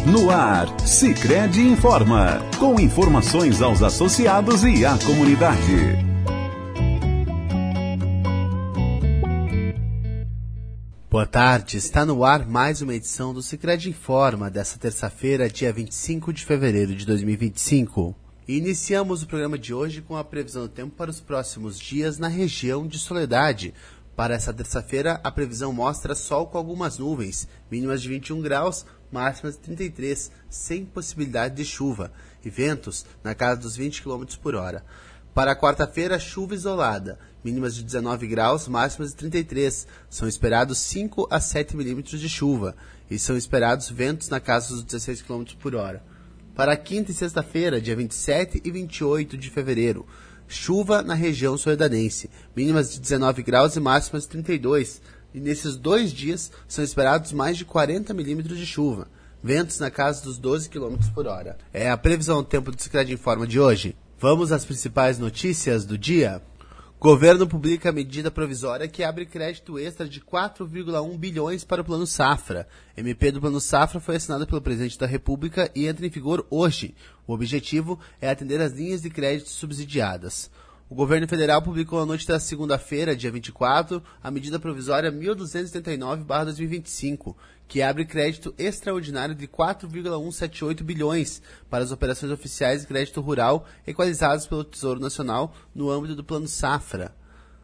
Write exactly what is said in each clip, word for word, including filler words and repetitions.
No ar, Sicredi informa, com informações aos associados e à comunidade. Boa tarde, está no ar mais uma edição do Sicredi Informa, desta terça-feira, dia vinte e cinco de fevereiro de dois mil e vinte e cinco. E iniciamos o programa de hoje com a previsão do tempo para os próximos dias na região de Soledade. Para essa terça-feira, a previsão mostra sol com algumas nuvens, mínimas de vinte e um graus, máximas de trinta e três, sem possibilidade de chuva, e ventos na casa dos vinte quilômetros por hora. Para a quarta-feira, chuva isolada, mínimas de dezenove graus, máximas de trinta e três. São esperados cinco a sete milímetros de chuva, e são esperados ventos na casa dos dezesseis quilômetros por hora. Para a quinta e sexta-feira, dia vinte e sete e vinte e oito de fevereiro, chuva na região soledanense, mínimas de dezenove graus e máximas de trinta e dois. E nesses dois dias são esperados mais de quarenta milímetros de chuva, ventos na casa dos doze quilômetros por hora. É a previsão do tempo do Sicredi Informa de hoje. Vamos às principais notícias do dia. Governo publica a medida provisória que abre crédito extra de quatro vírgula um bilhões para o Plano Safra. M P do Plano Safra foi assinado pelo presidente da República e entra em vigor hoje. O objetivo é atender às linhas de crédito subsidiadas. O governo federal publicou na noite da segunda-feira, dia vinte e quatro, a medida provisória mil duzentos e setenta e nove barra dois mil e vinte e cinco, que abre crédito extraordinário de quatro vírgula cento e setenta e oito bilhões para as operações oficiais de crédito rural equalizadas pelo Tesouro Nacional no âmbito do Plano Safra.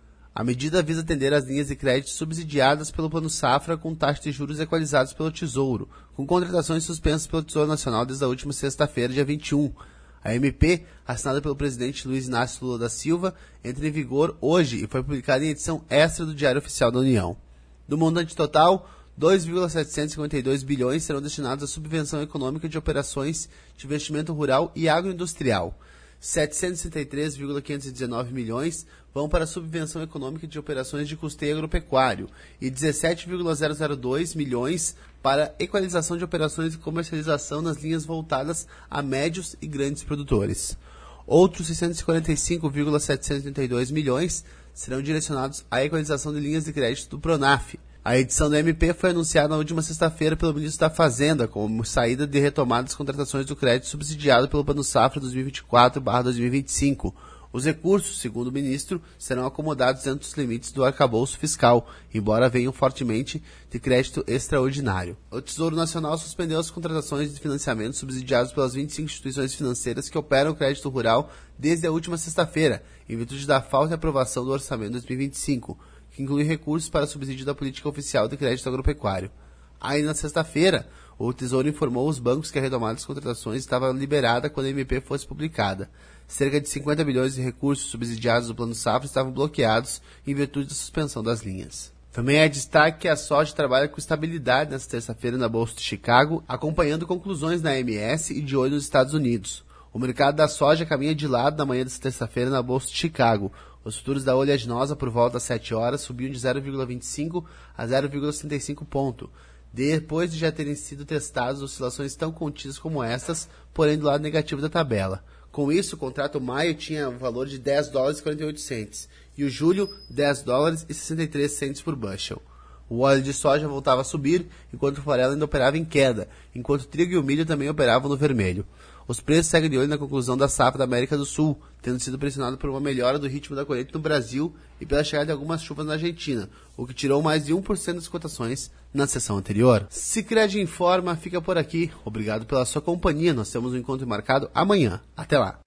A medida visa atender às linhas de crédito subsidiadas pelo Plano Safra com taxa de juros equalizados pelo Tesouro, com contratações suspensas pelo Tesouro Nacional desde a última sexta-feira, dia vinte e um. A M P, assinada pelo presidente Luiz Inácio Lula da Silva, entra em vigor hoje e foi publicada em edição extra do Diário Oficial da União. Do montante total, dois vírgula setecentos e cinquenta e dois bilhões serão destinados à subvenção econômica de operações de investimento rural e agroindustrial. setecentos e sessenta e três vírgula quinhentos e dezenove milhões vão para a subvenção econômica de operações de custeio agropecuário e dezessete vírgula zero zero dois milhões para equalização de operações de comercialização nas linhas voltadas a médios e grandes produtores. Outros seiscentos e quarenta e cinco vírgula setecentos e trinta e dois milhões serão direcionados à equalização de linhas de crédito do Pronaf. A edição do M P foi anunciada na última sexta-feira pelo ministro da Fazenda, como saída de retomada das contratações do crédito subsidiado pelo Plano Safra dois mil e vinte e quatro barra dois mil e vinte e cinco. Os recursos, segundo o ministro, serão acomodados dentro dos limites do arcabouço fiscal, embora venham fortemente de crédito extraordinário. O Tesouro Nacional suspendeu as contratações de financiamento subsidiados pelas vinte e cinco instituições financeiras que operam o crédito rural desde a última sexta-feira, em virtude da falta de aprovação do orçamento dois mil e vinte e cinco, que inclui recursos para subsídio da política oficial de crédito agropecuário. Ainda na sexta-feira, o Tesouro informou aos bancos que a retomada das contratações estava liberada quando a M P fosse publicada. Cerca de cinquenta bilhões de recursos subsidiados do Plano Safra estavam bloqueados em virtude da suspensão das linhas. Também é destaque que a soja trabalha com estabilidade nesta terça-feira na Bolsa de Chicago, acompanhando conclusões na M S e de olho nos Estados Unidos. O mercado da soja caminha de lado na manhã desta terça-feira na Bolsa de Chicago. Os futuros da oleaginosa por volta das sete horas subiam de zero vírgula vinte e cinco a zero vírgula setenta e cinco ponto, depois de já terem sido testadas oscilações tão contidas como estas, porém do lado negativo da tabela. Com isso, o contrato maio tinha um valor de dez dólares e quarenta e oito centes, e o julho, dez dólares e sessenta e três centes por bushel. O óleo de soja voltava a subir, enquanto o farelo ainda operava em queda, enquanto o trigo e o milho também operavam no vermelho. Os preços seguem de olho na conclusão da safra da América do Sul, tendo sido pressionado por uma melhora do ritmo da colheita no Brasil e pela chegada de algumas chuvas na Argentina, o que tirou mais de um por cento das cotações na sessão anterior. Sicredi Informa fica por aqui. Obrigado pela sua companhia. Nós temos um encontro marcado amanhã. Até lá.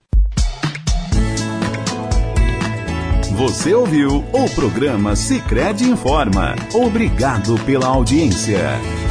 Você ouviu o programa Sicredi Informa. Obrigado pela audiência.